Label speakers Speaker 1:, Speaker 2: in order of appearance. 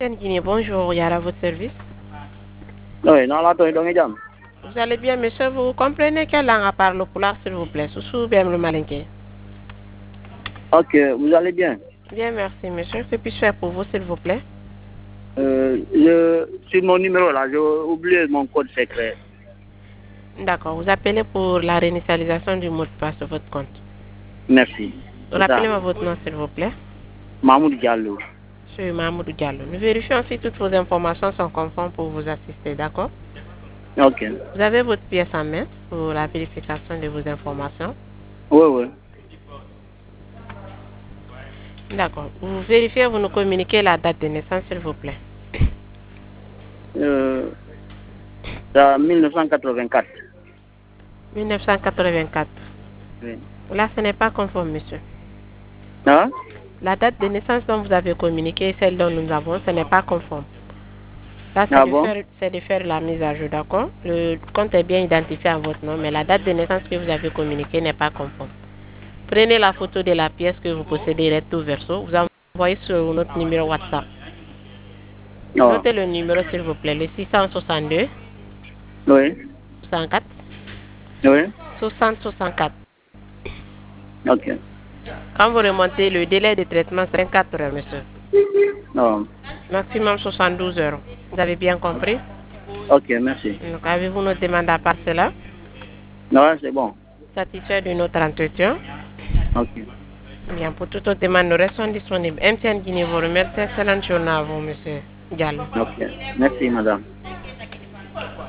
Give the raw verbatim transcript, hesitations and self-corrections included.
Speaker 1: Guinée, bonjour, Yara, votre service.
Speaker 2: Oui, non, là, toi, donc,
Speaker 1: Vous allez bien, monsieur? Vous comprenez quelle langue parle le pulaar, s'il vous plaît? Sous bien le malinqué.
Speaker 2: Ok, vous allez bien?
Speaker 1: Bien, merci, monsieur. Que puis-je faire pour vous, s'il vous plaît?
Speaker 2: Euh, je, sur mon numéro, là, j'ai oublié mon code secret.
Speaker 1: D'accord, vous appelez pour la réinitialisation du mot de passe de votre compte.
Speaker 2: Merci.
Speaker 1: Rappelez-moi votre nom, s'il vous plaît.
Speaker 2: Mahmoud Diallo.
Speaker 1: Monsieur Mahmoud Diallo. Nous vérifions si toutes vos informations sont conformes pour vous assister, d'accord?
Speaker 2: Ok.
Speaker 1: Vous avez votre pièce en main pour la vérification de vos informations?
Speaker 2: Oui, oui.
Speaker 1: D'accord. Vous vérifiez, vous nous communiquez la date de naissance, s'il vous plaît.
Speaker 2: Euh, c'est mille neuf cent quatre-vingt-quatre.
Speaker 1: mille neuf cent quatre-vingt-quatre.
Speaker 2: Oui.
Speaker 1: Là, ce n'est pas conforme, monsieur.
Speaker 2: Hein?
Speaker 1: La date de naissance dont vous avez communiqué et celle dont nous avons, ce n'est pas conforme. Là, c'est
Speaker 2: Ah
Speaker 1: de,
Speaker 2: bon?
Speaker 1: faire, c'est de faire la mise à jour, d'accord? Le compte est bien identifié à votre nom, mais la date de naissance que vous avez communiquée n'est pas conforme. Prenez la photo de la pièce que vous possédez recto verso. Vous envoyez sur notre numéro WhatsApp.
Speaker 2: Non.
Speaker 1: Notez le numéro, s'il vous plaît, le six cent soixante-deux,
Speaker 2: Oui.
Speaker 1: soixante-quatre,
Speaker 2: Oui.
Speaker 1: soixante soixante-quatre.
Speaker 2: Ok.
Speaker 1: Quand vous remontez, le délai de traitement, c'est vingt-quatre heures, monsieur.
Speaker 2: Non.
Speaker 1: Maximum soixante-douze heures. Vous avez bien compris?
Speaker 2: Ok, merci.
Speaker 1: Donc, avez-vous notre demande à part cela?
Speaker 2: Non, c'est bon.
Speaker 1: Satisfait de notre entretien?
Speaker 2: Ok.
Speaker 1: Bien, pour toute autre demande, nous restons disponibles. M T N Guinée vous remercie. Excellente journée à vous, monsieur Diallo.
Speaker 2: Ok. Merci, madame.